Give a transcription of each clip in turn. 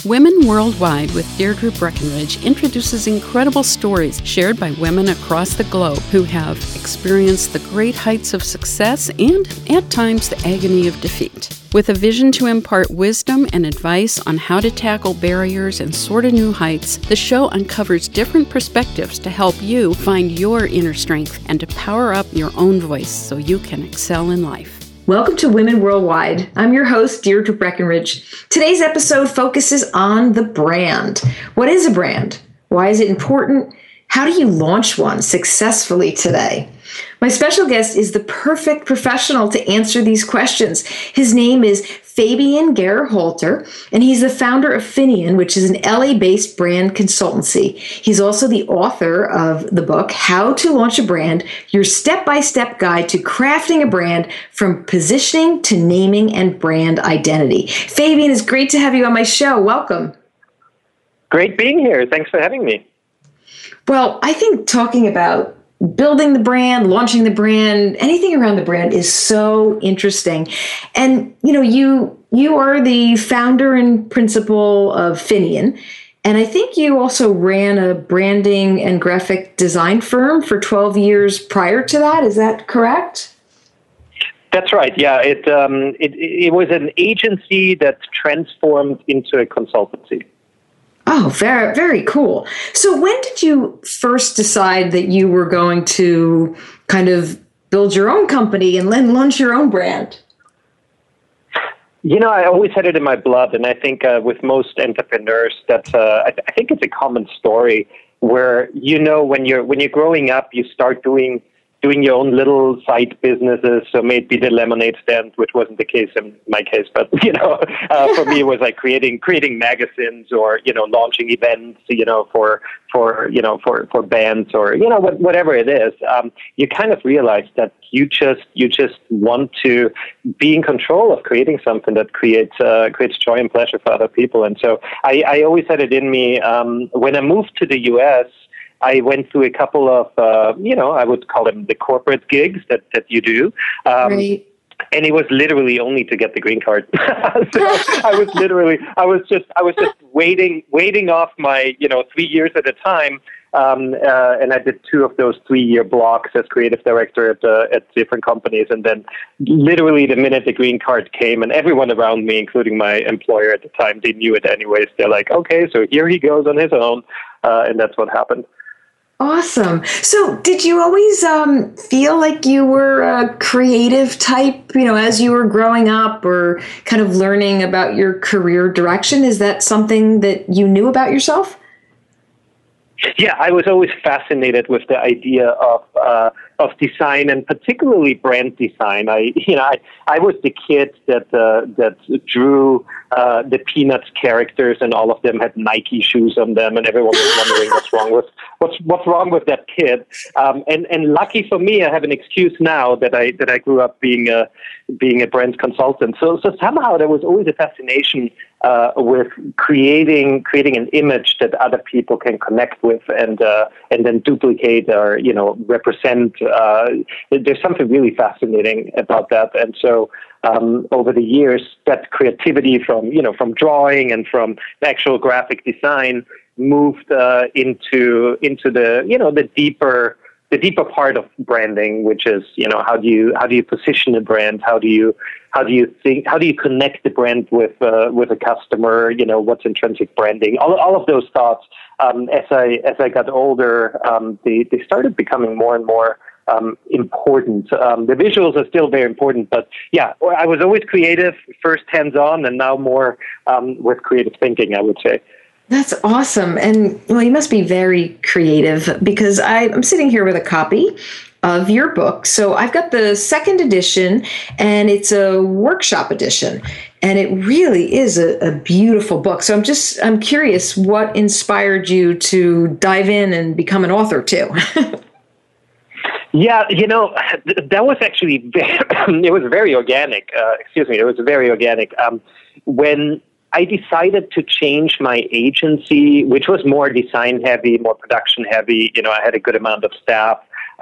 Women Worldwide with Deirdre Breckenridge introduces incredible stories shared by women across the globe who have experienced the great heights of success and, at times, the agony of defeat. With a vision to impart wisdom and advice on how to tackle barriers and soar to new heights, the show uncovers different perspectives to help you find your inner strength and to power up your own voice so you can excel in life. Welcome to Women Worldwide. I'm your host, Deirdre Breckenridge. Today's episode focuses on the brand. What is a brand? Why is it important? How do you launch one successfully today? My special guest is the perfect professional to answer these questions. His name is Fabian Gerholter, and he's the founder of Finian, which is an LA-based brand consultancy. He's also the author of the book, How to Launch a Brand, Your Step-by-Step Guide to Crafting a Brand from Positioning to Naming and Brand Identity. Fabian, it's great to have you on my show. Welcome. Great being here. Thanks for having me. Well, I think talking about building the brand, launching the brand, anything around the brand is so interesting. And, you are the founder and principal of Finian. And I think you also ran a branding and graphic design firm for 12 years prior to that. Is that correct? That's right. Yeah, it was an agency that transformed into a consultancy. Oh, very, very cool. So when did you first decide that you were going to kind of build your own company and then launch your own brand? I always had it in my blood, and I think with most entrepreneurs, that's I think it's a common story where when you're growing up, you start doing your own little side businesses. So maybe the lemonade stand, which wasn't the case in my case, but for me it was like creating magazines or launching events, for bands or whatever it is. You kind of realize that you just want to be in control of creating something that creates joy and pleasure for other people. And so I always had it in me. When I moved to the U.S., I went through a couple of, I would call them the corporate gigs that you do. Right. And it was literally only to get the green card. So I was just waiting off my, 3 years at a time. And I did 2 of those 3-year blocks as creative director at different companies. And then literally the minute the green card came, and everyone around me, including my employer at the time, they knew it anyways. They're like, okay, so here he goes on his own. And that's what happened. Awesome. So did you always feel like you were a creative type, as you were growing up or kind of learning about your career direction? Is that something that you knew about yourself? Yeah, I was always fascinated with the idea of design, and particularly brand design. I was the kid that drew the Peanuts characters, and all of them had Nike shoes on them, and everyone was wondering what's wrong with that kid. And lucky for me, I have an excuse now that I grew up being a brand consultant. So somehow there was always a fascination with creating an image that other people can connect with and then duplicate or represent. There's something really fascinating about that, and so over the years, that creativity from drawing and from actual graphic design moved into the deeper part of branding, which is how do you position a brand, how do you connect the brand with a customer, what's intrinsic branding, all of those thoughts. As I got older, they started becoming more and more important. The visuals are still very important, but yeah, I was always creative, first hands-on, and now more with creative thinking, I would say. That's awesome. And you must be very creative, because I'm sitting here with a copy of your book. So I've got the second edition, and it's a workshop edition, and it really is a beautiful book. So I'm curious, what inspired you to dive in and become an author too? Yeah, that was actually it was very organic. It was very organic. When I decided to change my agency, which was more design heavy, more production heavy. I had a good amount of staff.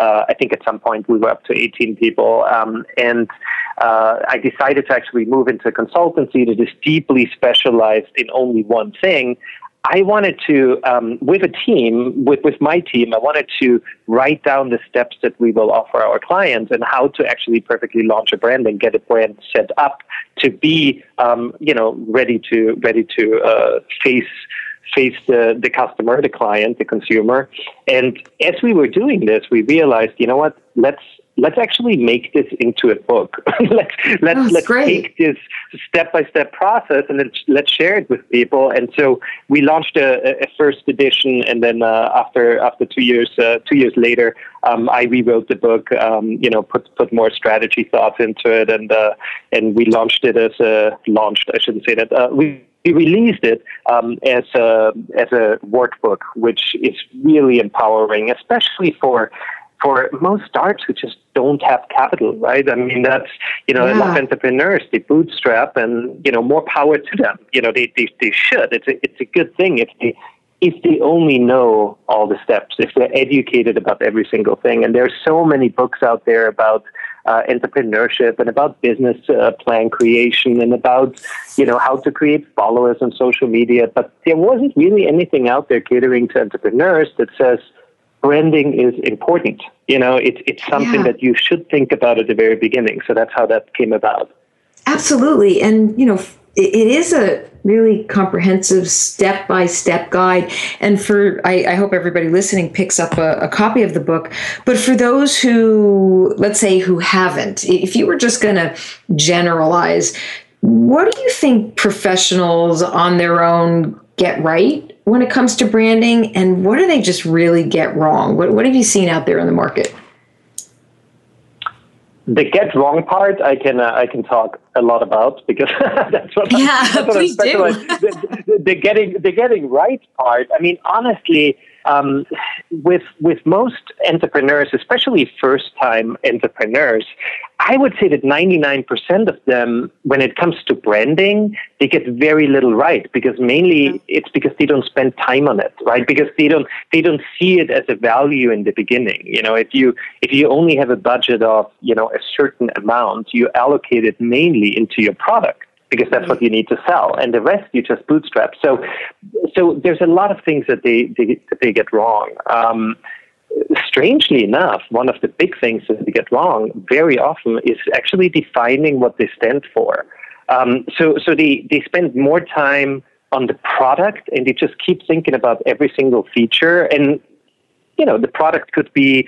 I think at some point we were up to 18 people. And I decided to actually move into a consultancy that is deeply specialized in only one thing. I wanted to, with a team, with my team, I wanted to write down the steps that we will offer our clients and how to actually perfectly launch a brand and get a brand set up to be, ready to face the customer, the client, the consumer. And as we were doing this, we realized, you know what, let's actually make this into a book. let's take this step-by-step process and let's share it with people. And so we launched a first edition, and then after 2 years later, I rewrote the book. Put more strategy thoughts into it, and we launched it I shouldn't say that. We released it as a workbook, which is really empowering, especially for most startups who just don't have capital, right? I mean, that's, a lot of entrepreneurs, they bootstrap, and, more power to them. They should. It's a good thing if they only know all the steps, if they're educated about every single thing. And there's so many books out there about entrepreneurship and about business plan creation and about, how to create followers on social media. But there wasn't really anything out there catering to entrepreneurs that says, branding is important. It's something that you should think about at the very beginning. So that's how that came about. Absolutely. And, it is a really comprehensive step-by-step guide. And I hope everybody listening picks up a copy of the book. But for those who, let's say, who haven't, if you were just going to generalize, what do you think professionals on their own get right when it comes to branding, and what do they just really get wrong? What have you seen out there in the market? The get wrong part, I can talk a lot about, because that's what I'm specialized. The getting right part. I mean, honestly, with most entrepreneurs, especially first-time entrepreneurs, I would say that 99% of them, when it comes to branding, they get very little right, because mainly it's because they don't spend time on it, right? Because they don't see it as a value in the beginning. If you only have a budget of, a certain amount, you allocate it mainly into your product, because that's what you need to sell, and the rest you just bootstrap. So there's a lot of things that they get wrong. Strangely enough, one of the big things that they get wrong very often is actually defining what they stand for. So they spend more time on the product, and they just keep thinking about every single feature. And the product could be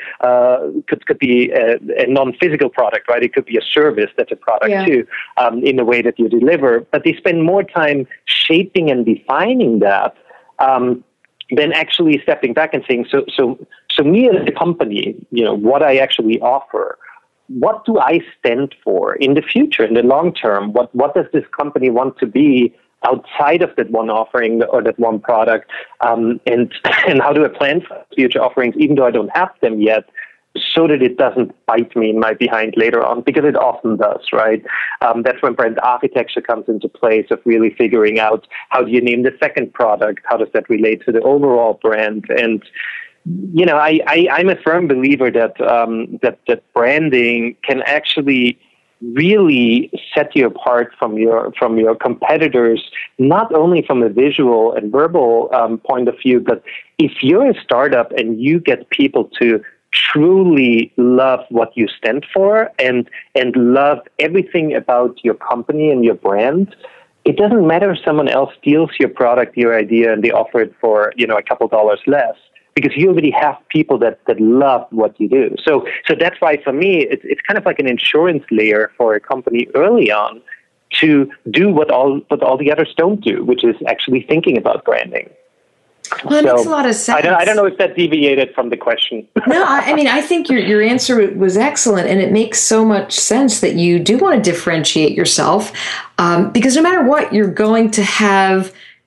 a non-physical product, right? It could be a service that's a product too, in the way that you deliver. But they spend more time shaping and defining that than actually stepping back and saying, so me as a company, what I actually offer, what do I stand for in the future, in the long term? What does this company want to be outside of that one offering or that one product? And how do I plan for future offerings, even though I don't have them yet, so that it doesn't bite me in my behind later on, because it often does, right? That's when brand architecture comes into place, of really figuring out, how do you name the second product? How does that relate to the overall brand? And, I'm a firm believer that that branding can actually really set you apart from your competitors, not only from a visual and verbal point of view, but if you're a startup and you get people to truly love what you stand for and love everything about your company and your brand, it doesn't matter if someone else steals your product, your idea, and they offer it for a couple dollars less, because you already have people that love what you do. So that's why, for me, it's kind of like an insurance layer for a company early on to do what all the others don't do, which is actually thinking about branding. Well, that makes a lot of sense. I don't know if that deviated from the question. No, I think your answer was excellent, and it makes so much sense that you do want to differentiate yourself, because no matter what, you're going to have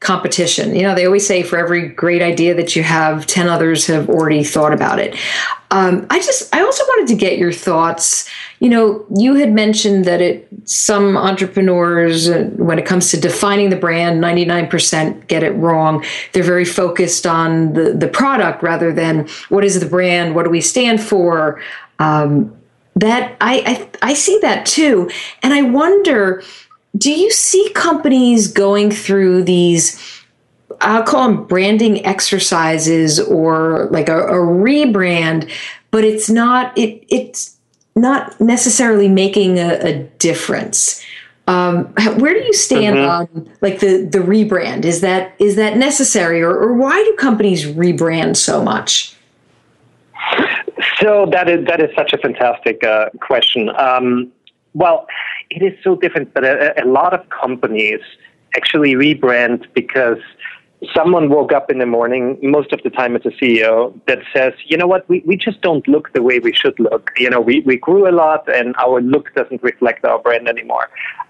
competition. They always say for every great idea that you have, 10 others have already thought about it. I also wanted to get your thoughts. You had mentioned that some entrepreneurs, when it comes to defining the brand, 99% get it wrong. They're very focused on the product rather than what is the brand, what do we stand for. That I see that too. And I wonder, do you see companies going through these, I'll call them branding exercises or like a rebrand, but it's not necessarily making a difference? Where do you stand on like the rebrand? Is that necessary, or why do companies rebrand so much? So that is such a fantastic question. Well, it is so different, but a lot of companies actually rebrand because someone woke up in the morning, most of the time it's a CEO, that says, you know what, we just don't look the way we should look. We grew a lot and our look doesn't reflect our brand anymore.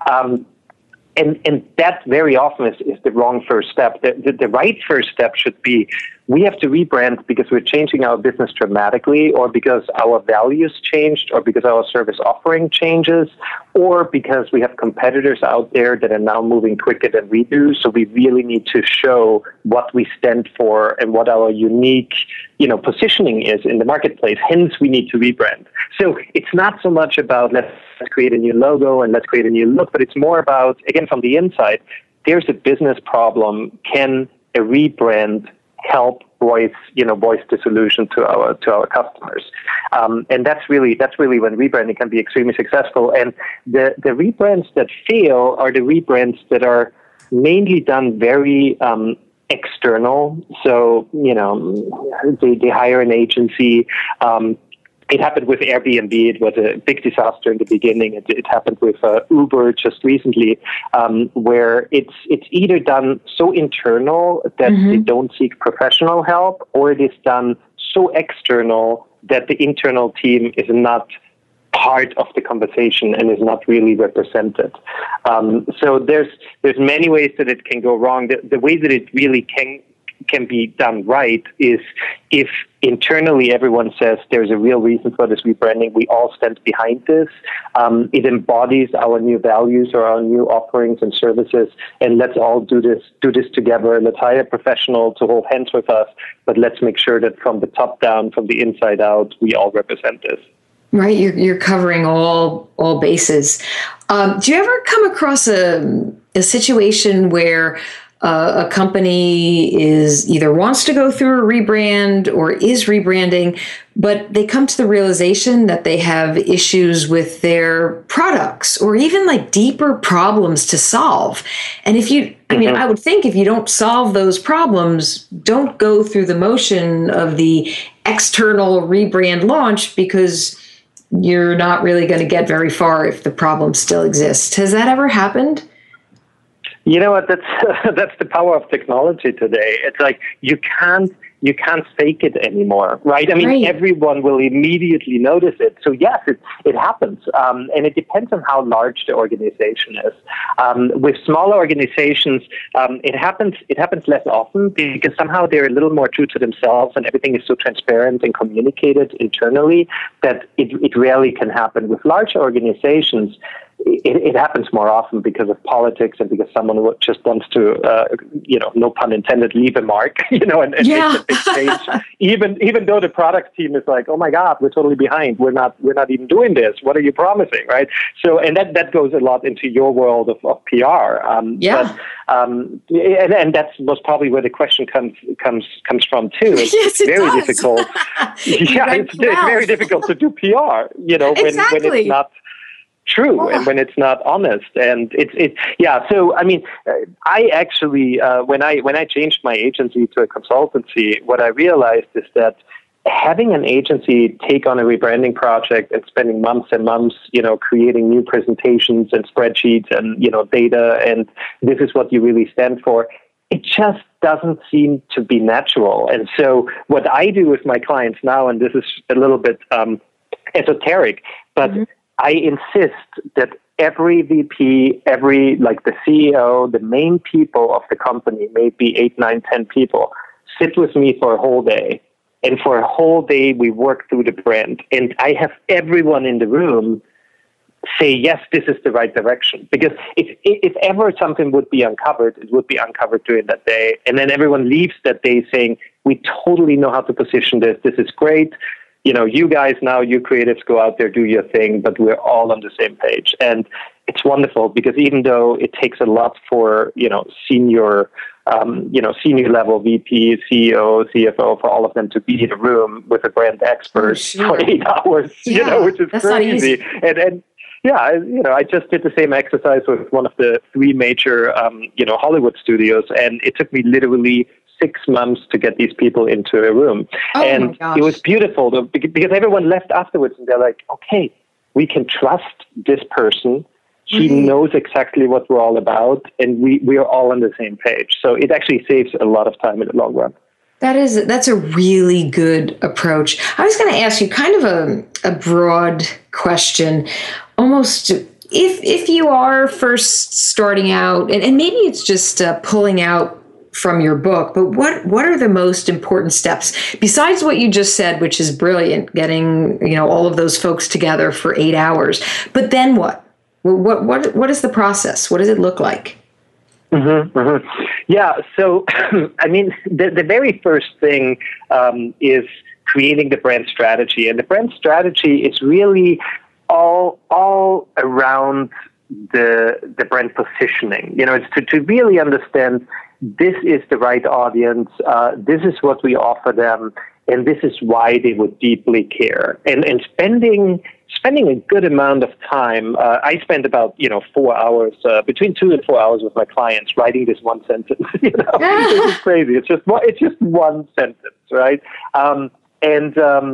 And that very often is the wrong first step. The right first step should be, we have to rebrand because we're changing our business dramatically, or because our values changed, or because our service offering changes, or because we have competitors out there that are now moving quicker than we do. So we really need to show what we stand for and what our unique, positioning is in the marketplace. Hence, we need to rebrand. So it's not so much about let's create a new logo and let's create a new look, but it's more about, again, from the inside, there's a business problem. Can a rebrand help voice the solution to our customers? And that's really when rebranding can be extremely successful. And the rebrands that fail are the rebrands that are mainly done very external. So, they hire an agency. It happened with Airbnb. It was a big disaster in the beginning. It happened with Uber just recently, where it's either done so internal that they don't seek professional help, or it is done so external that the internal team is not part of the conversation and is not really represented. So there's many ways that it can go wrong. The way that it really can be done right is if internally everyone says there's a real reason for this rebranding, we all stand behind this, it embodies our new values or our new offerings and services, and let's all do this together. Let's hire a professional to hold hands with us, but let's make sure that from the top down, from the inside out, we all represent this. Right, you're covering all bases. Do you ever come across a situation where a company is either wants to go through a rebrand or is rebranding, but they come to the realization that they have issues with their products or even like deeper problems to solve? And I would think if you don't solve those problems, don't go through the motion of the external rebrand launch, because you're not really going to get very far if the problem still exists. Has that ever happened? You know what? That's the power of technology today. It's like you can't fake it anymore, right? I mean, Everyone will immediately notice it. So yes, it happens, and it depends on how large the organization is. With smaller organizations, it happens less often because somehow they're a little more true to themselves, and everything is so transparent and communicated internally that it rarely can happen. With larger organizations, it happens more often because of politics and because someone just wants to, no pun intended, leave a mark, and make a big change. Even though the product team is like, oh my God, we're totally behind. We're not even doing this. What are you promising, right? So, and that goes a lot into your world of PR. And that's most probably where the question comes from too. It's very difficult. It's very difficult to do PR. When it's not true and when it's not honest. And so I mean, I actually when I changed my agency to a consultancy, what I realized is that having an agency take on a rebranding project and spending months and months, creating new presentations and spreadsheets and data, and this is what you really stand for, it just doesn't seem to be natural. And so what I do with my clients now, and this is a little bit esoteric, but I insist that every VP, the CEO, the main people of the company, maybe 8, 9, 10 people, sit with me for a whole day. And for a whole day, we work through the brand. And I have everyone in the room say, yes, this is the right direction. Because if ever something would be uncovered, it would be uncovered during that day. And then everyone leaves that day saying, we totally know how to position this. This is great. You guys now, you creatives, go out there, do your thing, but we're all on the same page. And it's wonderful because even though it takes a lot for, senior level VP, CEO, CFO, for all of them to be in a room with a brand expert for 8 hours, which is crazy. And I just did the same exercise with one of the 3 major, Hollywood studios, and it took me literally 6 months to get these people into a room. And it was beautiful though, because everyone left afterwards and they're like, okay, we can trust this person. He knows exactly what we're all about, and we are all on the same page. So it actually saves a lot of time in the long run. That's a really good approach. I was going to ask you kind of a broad question, almost if you are first starting out, and maybe it's just pulling out from your book, but what are the most important steps besides what you just said, which is brilliant, getting all of those folks together for 8 hours? But then what? What is the process? What does it look like? Yeah. So, I mean, the very first thing is creating the brand strategy, and the brand strategy is really all around the brand positioning. It's to really understand this is the right audience. This is what we offer them, and this is why they would deeply care. And spending a good amount of time. I spend about 4 hours, between 2 and 4 hours with my clients writing this one sentence. This is crazy. It's just one sentence, right? And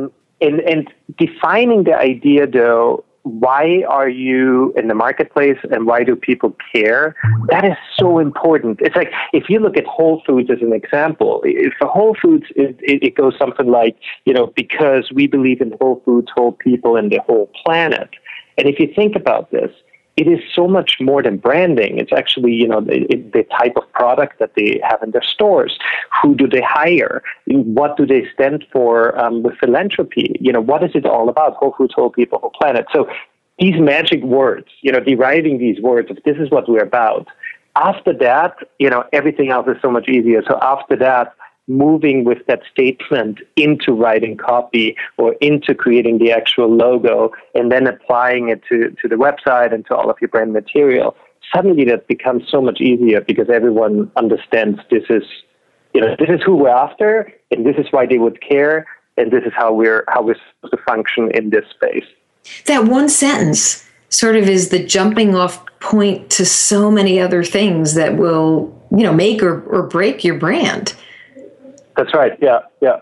defining the idea though. Why are you in the marketplace and why do people care? That is so important. It's like, if you look at Whole Foods as an example, for Whole Foods, it goes something like, because we believe in whole foods, whole people, and the whole planet. And if you think about this, it is so much more than branding. It's actually, the type of product that they have in their stores. Who do they hire? What do they stand for with philanthropy? What is it all about? Whole foods, whole people, whole planet. So these magic words, deriving these words of this is what we're about. After that, everything else is so much easier. So after that, moving with that statement into writing copy or into creating the actual logo and then applying it to the website and to all of your brand material, suddenly that becomes so much easier because everyone understands this is who we're after, and this is why they would care, and this is how we're supposed to function in this space. That one sentence sort of is the jumping off point to so many other things that will, make or break your brand. That's right. Yeah.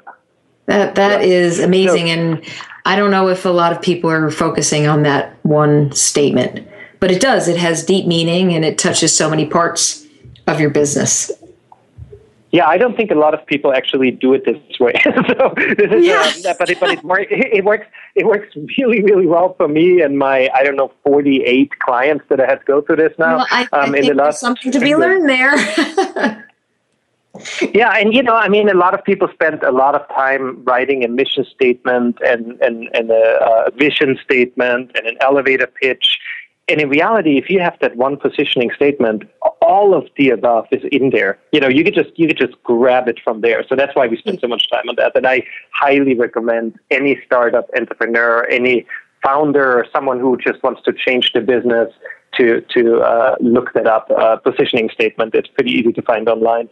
That is amazing. And I don't know if a lot of people are focusing on that one statement, but it does. It has deep meaning and it touches so many parts of your business. Yeah, I don't think a lot of people actually do it this way. So this is, but it works really, really well for me and my 48 clients that I had to go through this now. Well, I think there's something to be learned there. Yeah, and a lot of people spend a lot of time writing a mission statement and a vision statement and an elevator pitch. And in reality, if you have that one positioning statement, all of the above is in there. You could just grab it from there. So that's why we spend so much time on that. And I highly recommend any startup entrepreneur, any founder, or someone who just wants to change the business to look that up. Positioning statement. It's pretty easy to find online.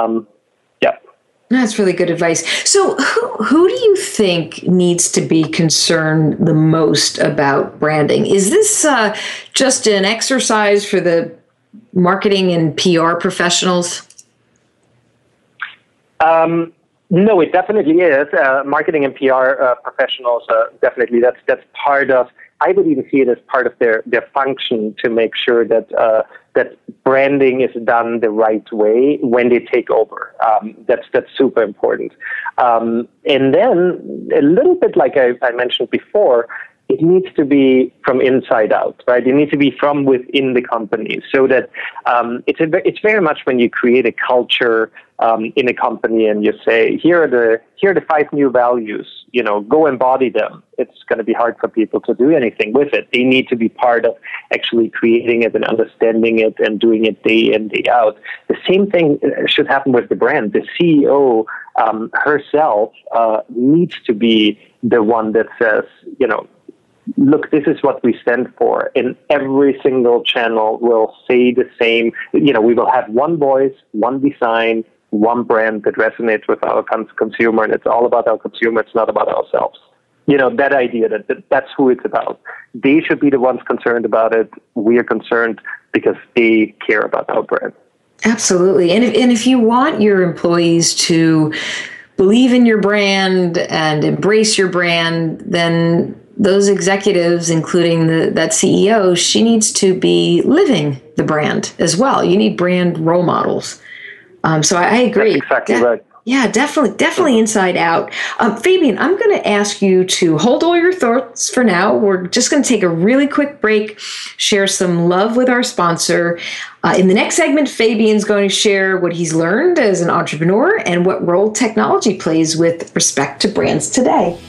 That's really good advice. So who do you think needs to be concerned the most about branding? Is this just an exercise for the marketing and PR professionals? No, it definitely is. Marketing and PR professionals, definitely. That's part of, I would even see it as part of their function to make sure that that branding is done the right way when they take over. That's super important. And then a little bit like I mentioned before, it needs to be from inside out, right? It needs to be from within the company, so that it's very much when you create a culture in a company and you say, here are the 5 new values, go embody them. It's going to be hard for people to do anything with it. They need to be part of actually creating it and understanding it and doing it day in, day out. The same thing should happen with the brand. The CEO herself needs to be the one that says, look, this is what we stand for. And every single channel will say the same. We will have one voice, one design, one brand that resonates with our consumer, and it's all about our consumer. It's not about ourselves. That idea that's who it's about. They should be the ones concerned about it. We are concerned because they care about our brand. Absolutely. And if you want your employees to believe in your brand and embrace your brand, then those executives, including that CEO, she needs to be living the brand as well. You need brand role models. So I agree. That's exactly right. Yeah, definitely inside out. Fabian, I'm going to ask you to hold all your thoughts for now. We're just going to take a really quick break, share some love with our sponsor. In the next segment, Fabian's going to share what he's learned as an entrepreneur and what role technology plays with respect to brands today.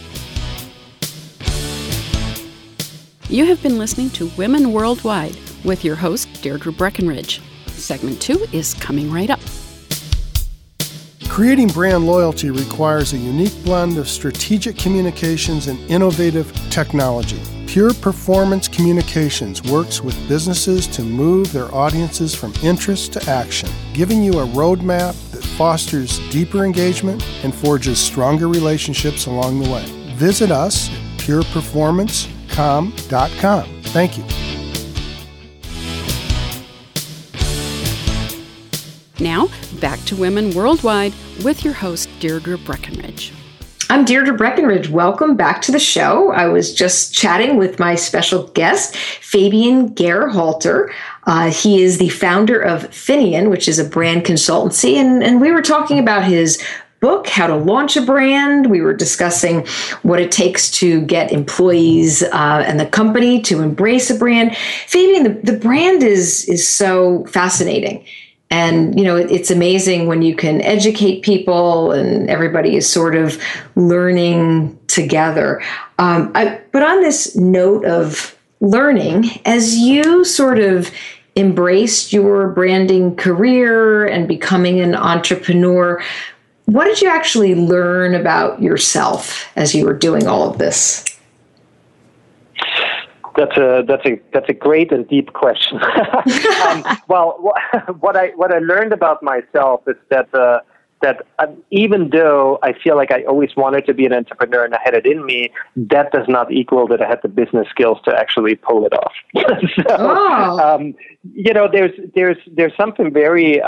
You have been listening to Women Worldwide with your host, Deirdre Breckenridge. Segment 2 is coming right up. Creating brand loyalty requires a unique blend of strategic communications and innovative technology. Pure Performance Communications works with businesses to move their audiences from interest to action, giving you a roadmap that fosters deeper engagement and forges stronger relationships along the way. Visit us at pureperformancecom.com. Thank you. Now, back to Women Worldwide with your host, Deirdre Breckenridge. I'm Deirdre Breckenridge. Welcome back to the show. I was just chatting with my special guest, Fabian Gerhalter. He is the founder of Finian, which is a brand consultancy, and we were talking about his book, How to Launch a Brand. We were discussing what it takes to get employees and the company to embrace a brand. Fabian, the brand is so fascinating. And, it's amazing when you can educate people and everybody is sort of learning together. But on this note of learning, as you sort of embraced your branding career and becoming an entrepreneur, what did you actually learn about yourself as you were doing all of this? That's a great and deep question. Well, what I learned about myself is that even though I feel like I always wanted to be an entrepreneur and I had it in me, that does not equal that I had the business skills to actually pull it off. There's something very,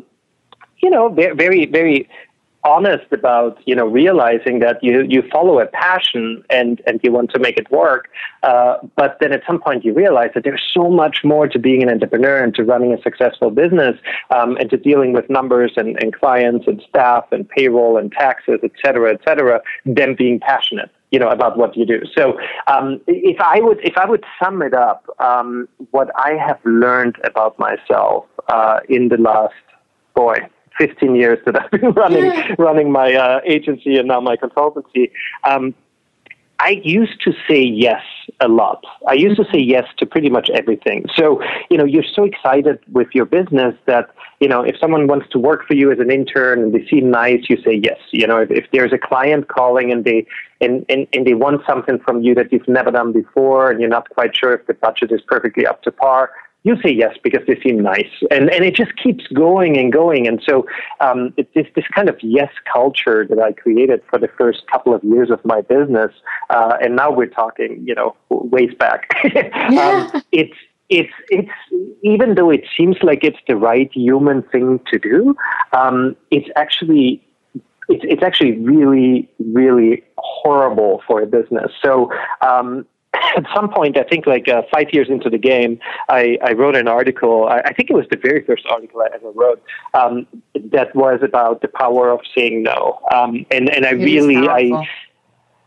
very, very honest about, realizing that you follow a passion and you want to make it work. But then at some point you realize that there's so much more to being an entrepreneur and to running a successful business, and to dealing with numbers and clients and staff and payroll and taxes, et cetera, than being passionate, about what you do. So, if I would sum it up, what I have learned about myself, in the last, 15 years that I've been running my agency and now my consultancy, I used to say yes a lot. I used to say yes to pretty much everything. So, you're so excited with your business that, if someone wants to work for you as an intern and they seem nice, you say yes. If there's a client calling and they want something from you that you've never done before and you're not quite sure if the budget is perfectly up to par, you say yes because they seem nice, and it just keeps going and going. And so it's this kind of yes culture that I created for the first couple of years of my business, and now we're talking, ways back. It's even though it seems like it's the right human thing to do, it's actually really, really horrible for a business. So. At some point, I think 5 years into the game, I wrote an article. I think it was the very first article I ever wrote, that was about the power of saying no. And I really,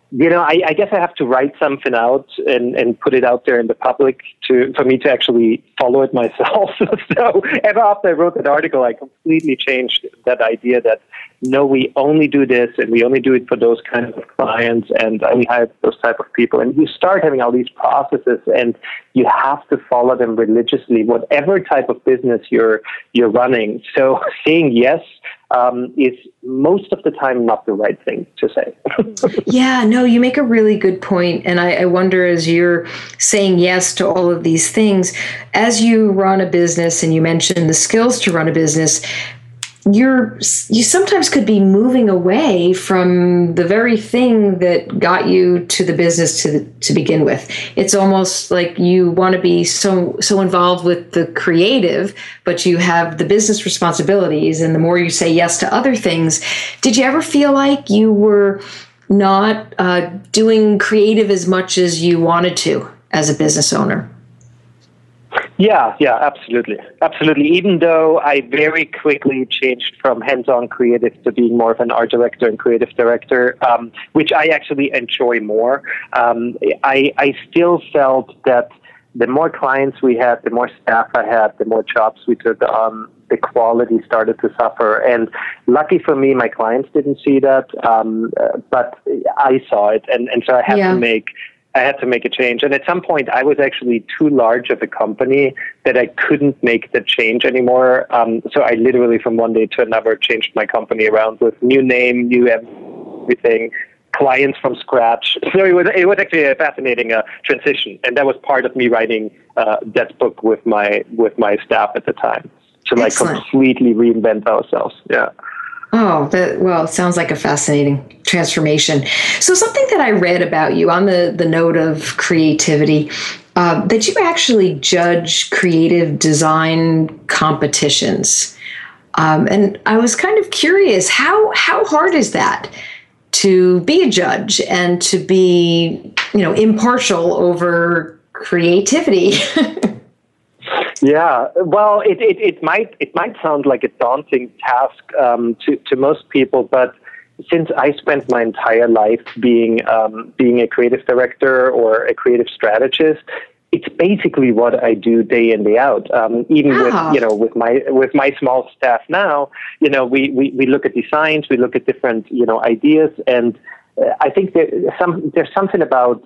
I guess I have to write something out and put it out there in the public for me to actually follow it myself. So ever after I wrote that article, I completely changed that idea that, no, we only do this and we only do it for those kinds of clients and only hire those type of people. And you start having all these processes and you have to follow them religiously, whatever type of business you're running. So saying yes is most of the time not the right thing to say. Yeah, no, you make a really good point. And I wonder, as you're saying yes to all of these things, as you run a business and you mentioned the skills to run a business, you sometimes could be moving away from the very thing that got you to the business to begin with. It's almost like you want to be so involved with the creative, but you have the business responsibilities. And the more you say yes to other things, did you ever feel like you were not doing creative as much as you wanted to as a business owner? Yeah, absolutely. Absolutely. Even though I very quickly changed from hands-on creative to being more of an art director and creative director, which I actually enjoy more, I still felt that the more clients we had, the more staff I had, the more jobs we took on, the quality started to suffer. And lucky for me, my clients didn't see that, but I saw it. And so I had to make a change. And at some point, I was actually too large of a company that I couldn't make the change anymore. So I literally, from one day to another, changed my company around with new name, new everything, clients from scratch. So it was actually a fascinating transition. And that was part of me writing that book with my staff at the time, to Excellent. Completely reinvent ourselves. Yeah. Oh, it sounds like a fascinating transformation. So something that I read about you on the note of creativity, that you actually judge creative design competitions. And I was kind of curious, how hard is that to be a judge and to be, impartial over creativity? Yeah, well, it might sound like a daunting task to most people, but since I spent my entire life being a creative director or a creative strategist, it's basically what I do day in, day out. Even with my small staff now, we look at designs, we look at different ideas, and I think there's something about,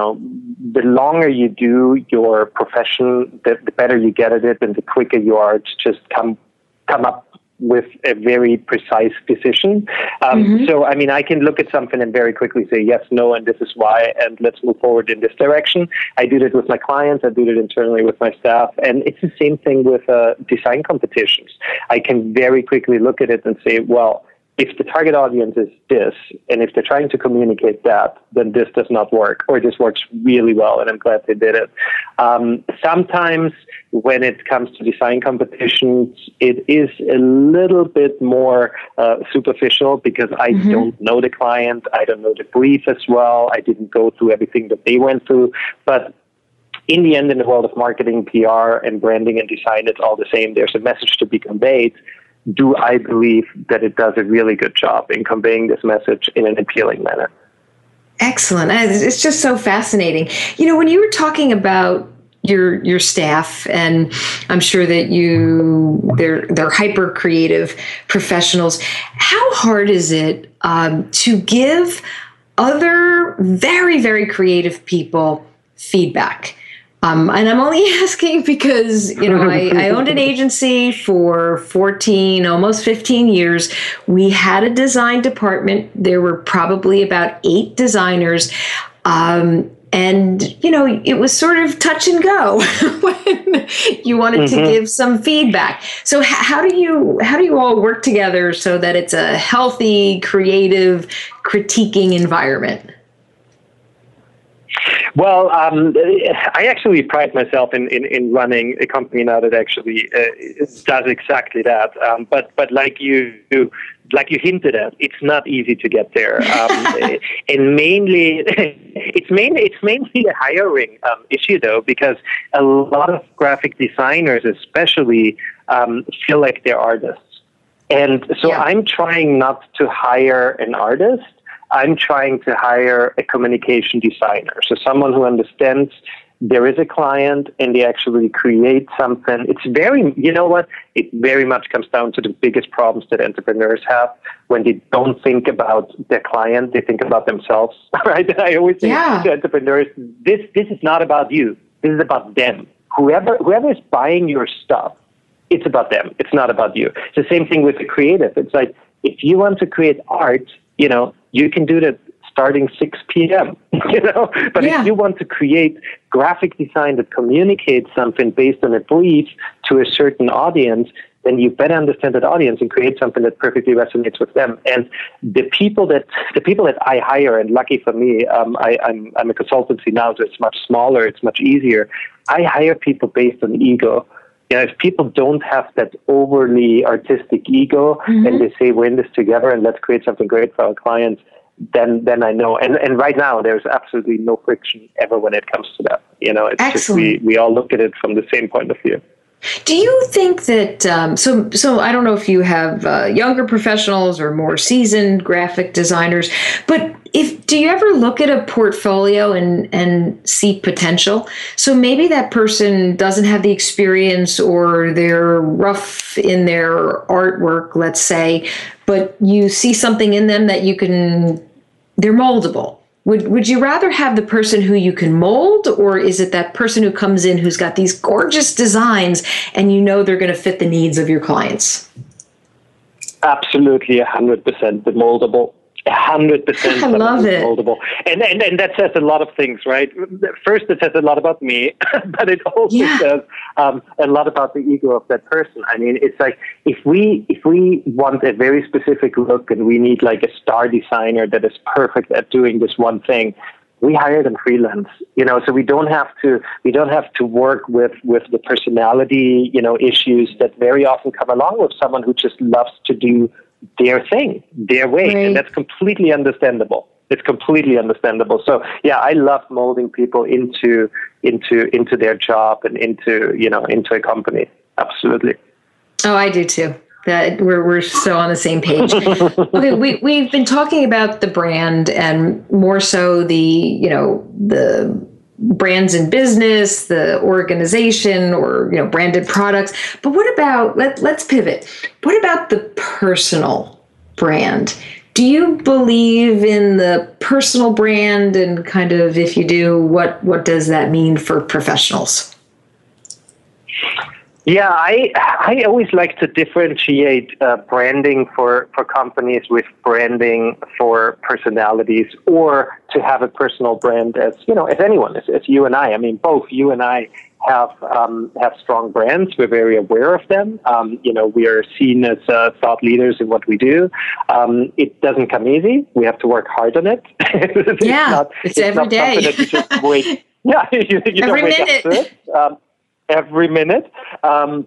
the longer you do your profession, the better you get at it, and the quicker you are to just come up with a very precise decision. So, I can look at something and very quickly say yes, no, and this is why, and let's move forward in this direction. I do it with my clients. I do it internally with my staff. And it's the same thing with design competitions. I can very quickly look at it and say, well, if the target audience is this, and if they're trying to communicate that, then this does not work, or this works really well, and I'm glad they did it. Sometimes when it comes to design competitions, it is a little bit more superficial because I don't know the client, I don't know the brief as well, I didn't go through everything that they went through, but in the end, in the world of marketing, PR, and branding and design, it's all the same. There's a message to be conveyed. Do I believe that it does a really good job in conveying this message in an appealing manner? Excellent. It's just so fascinating. When you were talking about your staff, and I'm sure that they're hyper creative professionals, how hard is it to give other very, very creative people feedback? And I'm only asking because, I owned an agency for 14, almost 15 years. We had a design department. There were probably about 8 designers. And, it was sort of touch and go when you wanted to give some feedback. So how do you all work together so that it's a healthy, creative, critiquing environment? Well, I actually pride myself in running a company now that actually does exactly that. But like you hinted at, it's not easy to get there, and mainly it's mainly a hiring issue though, because a lot of graphic designers, especially, feel like they're artists, and so I'm trying not to hire an artist. I'm trying to hire a communication designer. So someone who understands there is a client and they actually create something. It's very, you know what? It very much comes down to the biggest problems that entrepreneurs have when they don't think about their client, they think about themselves, right? And I always say to entrepreneurs, this is not about you. This is about them. Whoever is buying your stuff, it's about them. It's not about you. It's the same thing with the creative. It's like, if you want to create art, you can do that starting 6 p.m., But if you want to create graphic design that communicates something based on a brief to a certain audience, then you better understand that audience and create something that perfectly resonates with them. And the people that I hire, and lucky for me, I'm a consultancy now, so it's much smaller, it's much easier. I hire people based on ego. If people don't have that overly artistic ego and they say, we're in this together and let's create something great for our clients, then I know. And right now, there's absolutely no friction ever when it comes to that. It's Excellent. just we all look at it from the same point of view. Do you think that, so I don't know if you have younger professionals or more seasoned graphic designers, but do you ever look at a portfolio and see potential? So maybe that person doesn't have the experience or they're rough in their artwork, let's say, but you see something in them that they're moldable. Would you rather have the person who you can mold, or is it that person who comes in who's got these gorgeous designs and they're going to fit the needs of your clients? Absolutely, 100% the moldable. 100% I love it. Moldable. And that says a lot of things, right? First, it says a lot about me, but it also says a lot about the ego of that person. I mean, it's like if we want a very specific look and we need like a star designer that is perfect at doing this one thing, we hire them freelance, so we don't have to work with the personality, issues that very often come along with someone who just loves to do their thing, their way. Right. And that's completely understandable. It's completely understandable. So I love molding people into their job and into a company. Absolutely. Oh, I do too. That we're so on the same page. Okay, we've been talking about the brand and more so the brands in business, the organization, or branded products. But what about let's pivot. What about the personal brand? Do you believe in the personal brand, and kind of, if you do, what does that mean for professionals? Yeah, I always like to differentiate branding for companies with branding for personalities, or to have a personal brand as anyone, as you and I. I mean, both you and I have strong brands. We're very aware of them. We are seen as thought leaders in what we do. It doesn't come easy. We have to work hard on it. It's every day. That you just wait. Yeah, you every don't wake minute. up to it. Every minute, and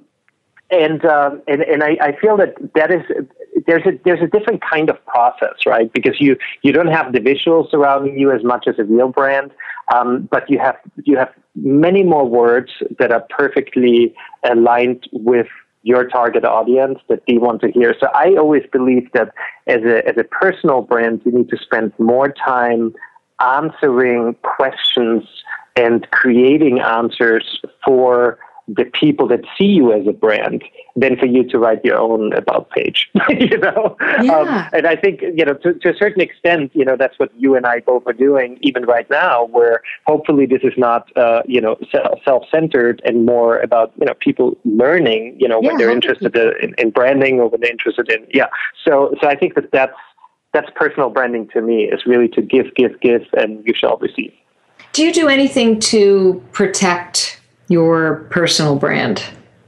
I feel that is there's a different kind of process, right? Because you don't have the visuals surrounding you as much as a real brand, but you have many more words that are perfectly aligned with your target audience that they want to hear. So I always believe that as a personal brand, you need to spend more time answering questions and creating answers for the people that see you as a brand than for you to write your own about page, and I think, to a certain extent, that's what you and I both are doing even right now, where hopefully this is not, self-centered and more about, people learning, when they're interested in branding or when they're interested in, So I think that's personal branding to me, is really to give, and you shall receive. Do you do anything to protect your personal brand?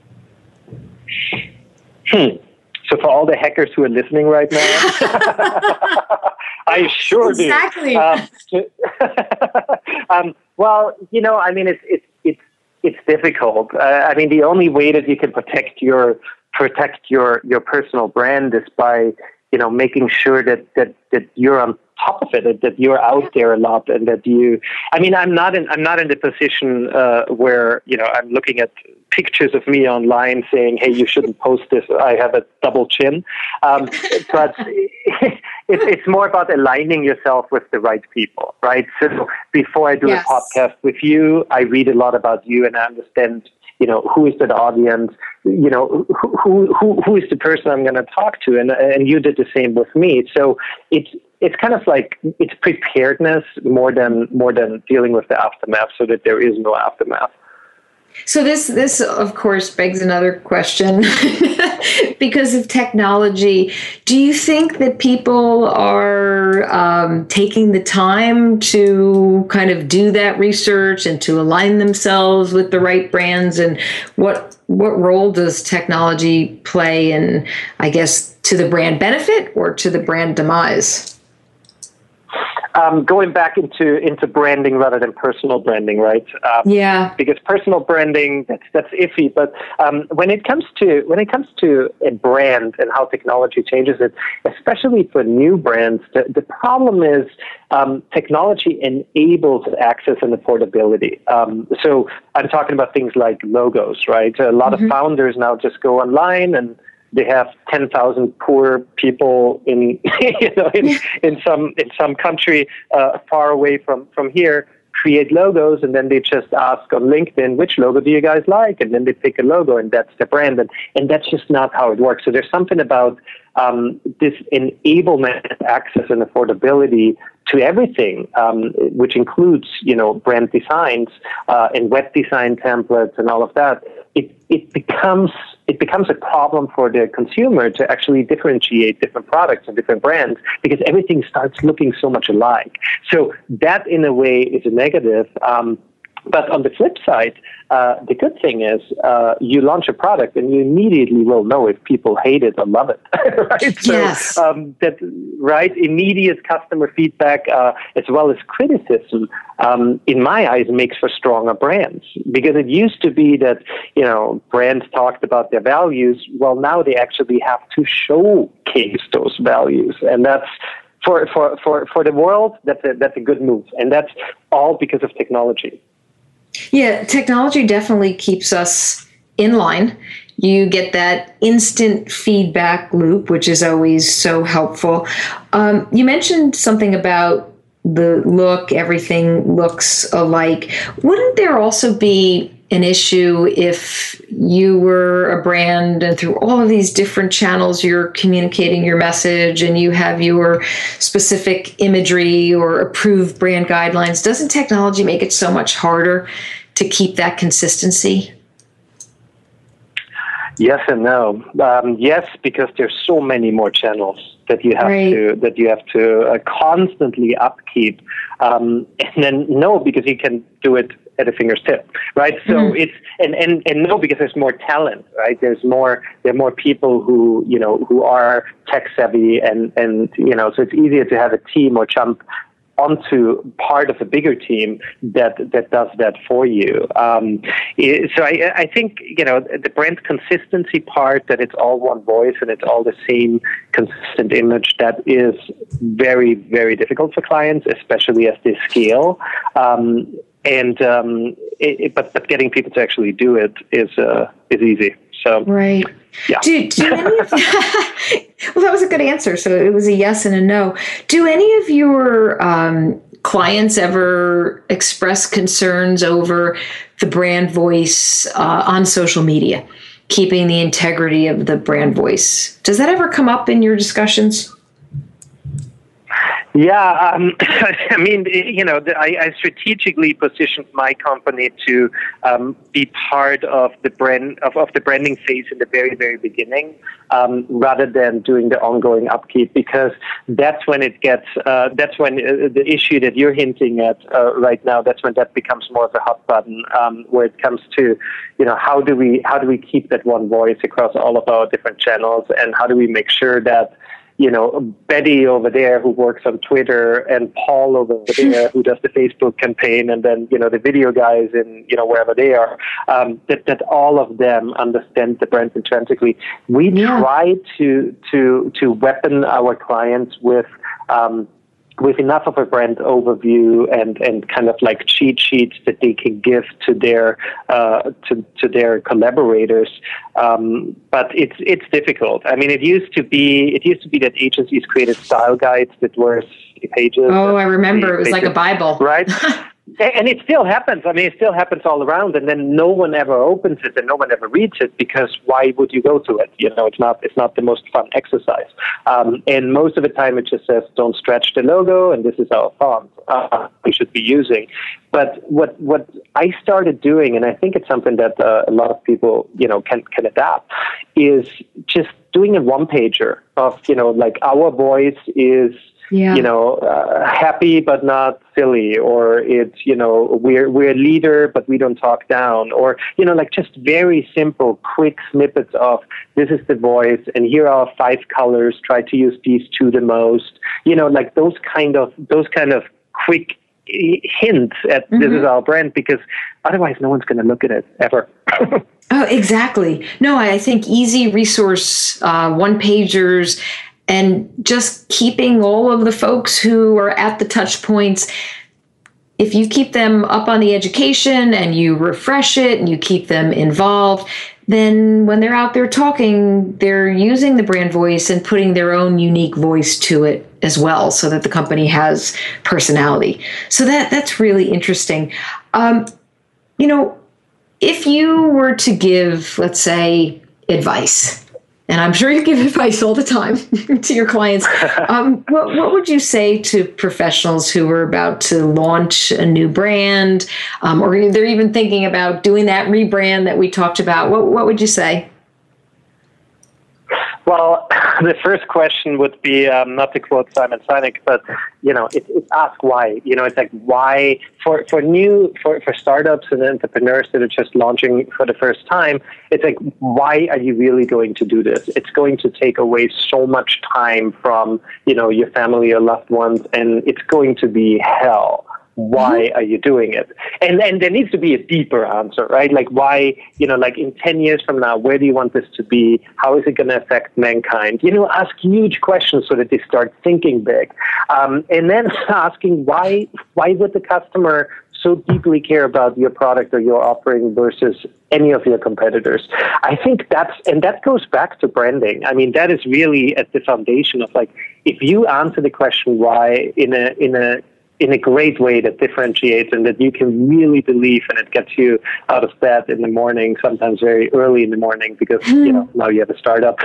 So for all the hackers who are listening right now, I sure do. Exactly. Well, I mean, it's difficult. I mean, the only way that you can protect your personal brand is by making sure that you're on top of it, that you're out there a lot, and that I'm not in the position where I'm looking at pictures of me online saying, hey, you shouldn't post this, I have a double chin, but it's more about aligning yourself with the right people, right? So before I do a podcast with you, I read a lot about you and I understand, who is the audience, who is the person I'm going to talk to, and you did the same with me. So it's kind of like it's preparedness more than dealing with the aftermath, so that there is no aftermath. So this of course begs another question because of technology. Do you think that people are taking the time to kind of do that research and to align themselves with the right brands? And what role does technology play in, I guess, to the brand benefit or to the brand demise? Going back into branding rather than personal branding, right? Because personal branding, that's iffy. But when it comes to a brand and how technology changes it, especially for new brands, the problem is technology enables access and affordability. So I'm talking about things like logos, right? A lot of founders now just go online and they have 10,000 poor people in some country far away from here create logos, and then they just ask on LinkedIn, which logo do you guys like? And then they pick a logo, and that's the brand. And that's just not how it works. So there's something about this enablement, access, and affordability to everything, which includes, brand designs and web design templates and all of that. It becomes a problem for the consumer to actually differentiate different products and different brands because everything starts looking so much alike. So that, in a way, is a negative. But on the flip side, the good thing is you launch a product and you immediately will know if people hate it or love it, right? Yes. So immediate customer feedback as well as criticism, in my eyes, makes for stronger brands. Because it used to be that brands talked about their values. Well, now they actually have to showcase those values, and that's for the world. That's a good move, and that's all because of technology. Yeah, technology definitely keeps us in line. You get that instant feedback loop, which is always so helpful. You mentioned something about the look, everything looks alike. Wouldn't there also be an issue if you were a brand and through all of these different channels you're communicating your message and you have your specific imagery or approved brand guidelines? Doesn't technology make it so much harder to keep that consistency? Yes and no. Yes, because there's so many more channels that you have to constantly upkeep, and then no, because you can do it at a finger's tip, right? So it's and no, because there's more talent, right? There are more people who are tech savvy, and so it's easier to have a team or jump onto part of a bigger team that does that for you. So I think, the brand consistency part, that it's all one voice and it's all the same consistent image, that is very, very difficult for clients, especially as they scale. But getting people to actually do it is easy. So right. Yeah. Do any of well, that was a good answer. So it was a yes and a no. Do any of your clients ever express concerns over the brand voice on social media, keeping the integrity of the brand voice? Does that ever come up in your discussions? Yeah, I mean, I strategically positioned my company to be part of the branding phase in the very, very beginning, rather than doing the ongoing upkeep, because that's when it gets. That's when the issue that you're hinting at right now. That's when that becomes more of a hot button, where it comes to, how do we keep that one voice across all of our different channels, and how do we make sure that Betty over there who works on Twitter, and Paul over there who does the Facebook campaign, and then, the video guys in, wherever they are, that all of them understand the brand intrinsically. We try to weapon our clients with with enough of a brand overview and kind of like cheat sheets that they can give to their collaborators. But it's difficult. I mean, it used to be that agencies created style guides that were 60 pages. Oh, I remember. It was like a Bible. Right? And it still happens. I mean, it still happens all around, and then no one ever opens it and no one ever reads it, because why would you go to it? It's not the most fun exercise. And most of the time it just says, don't stretch the logo, and this is our font we should be using. But what I started doing, and I think it's something that a lot of people, can adapt, is just doing a one-pager of, like our voice is, happy but not silly, or it's, we're a leader but we don't talk down, or, like just very simple, quick snippets of this is the voice and here are 5 colors, try to use these 2 the most, like those kind of quick hints at this is our brand, because otherwise no one's going to look at it ever. Oh, exactly. No, I think easy resource, one-pagers, and just keeping all of the folks who are at the touch points, if you keep them up on the education and you refresh it and you keep them involved, then when they're out there talking, they're using the brand voice and putting their own unique voice to it as well, so that the company has personality. So that's really interesting. If you were to give, let's say, advice, and I'm sure you give advice all the time to your clients, what would you say to professionals who are about to launch a new brand, or they're even thinking about doing that rebrand that we talked about? What would you say? Well, the first question would be, not to quote Simon Sinek, but, it's ask why. It's like why for startups and entrepreneurs that are just launching for the first time, it's like, why are you really going to do this? It's going to take away so much time from, your family or loved ones, and it's going to be hell. Why are you doing it? And there needs to be a deeper answer, right? Like why, like in 10 years from now, where do you want this to be? How is it going to affect mankind? Ask huge questions so that they start thinking big. And then asking why would the customer so deeply care about your product or your offering versus any of your competitors? I think that goes back to branding. I mean, that is really at the foundation of, like, if you answer the question why in a great way that differentiates and that you can really believe, and it gets you out of bed in the morning, sometimes very early in the morning, because now you have a startup,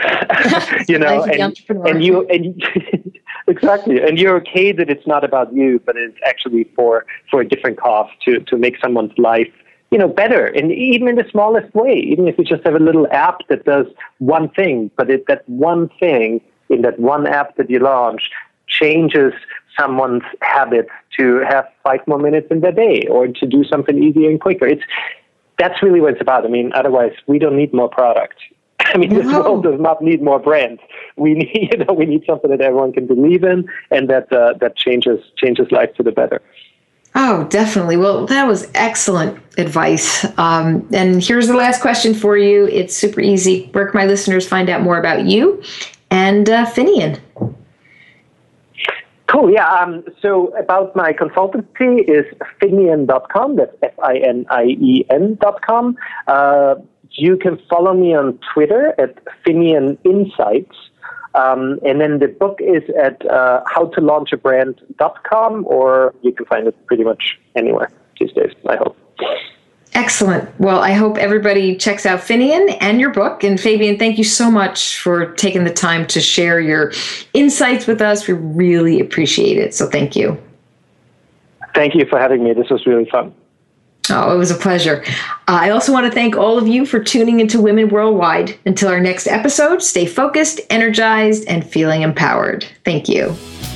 and you exactly, and you're okay that it's not about you, but it's actually for a different cause to make someone's life better, and even in the smallest way, even if you just have a little app that does one thing, but that one thing in that one app that you launch changes someone's habit to have 5 more minutes in their day, or to do something easier and quicker. That's really what it's about. I mean, otherwise we don't need more product. I mean, this world does not need more brands. We need something that everyone can believe in, and that changes life to the better. Oh, definitely. Well, that was excellent advice. And here's the last question for you. It's super easy. Where can my listeners find out more about you and Finian? Cool. Yeah. So about my consultancy is Finian.com. That's FINIEN.com. You can follow me on Twitter at Finian Insights. And then the book is at howtolaunchabrand.com, or you can find it pretty much anywhere these days, I hope. Excellent. Well, I hope everybody checks out Finian and your book. And Fabian, thank you so much for taking the time to share your insights with us. We really appreciate it. So thank you. Thank you for having me. This was really fun. Oh, it was a pleasure. I also want to thank all of you for tuning into Women Worldwide. Until our next episode, stay focused, energized, and feeling empowered. Thank you.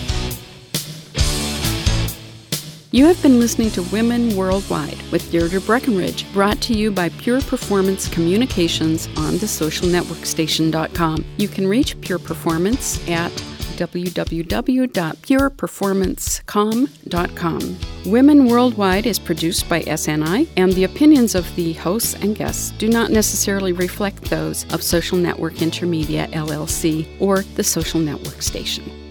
You have been listening to Women Worldwide with Deirdre Breckenridge, brought to you by Pure Performance Communications on thesocialnetworkstation.com. You can reach Pure Performance at www.pureperformancecom.com. Women Worldwide is produced by SNI, and the opinions of the hosts and guests do not necessarily reflect those of Social Network Intermedia, LLC, or the Social Network Station.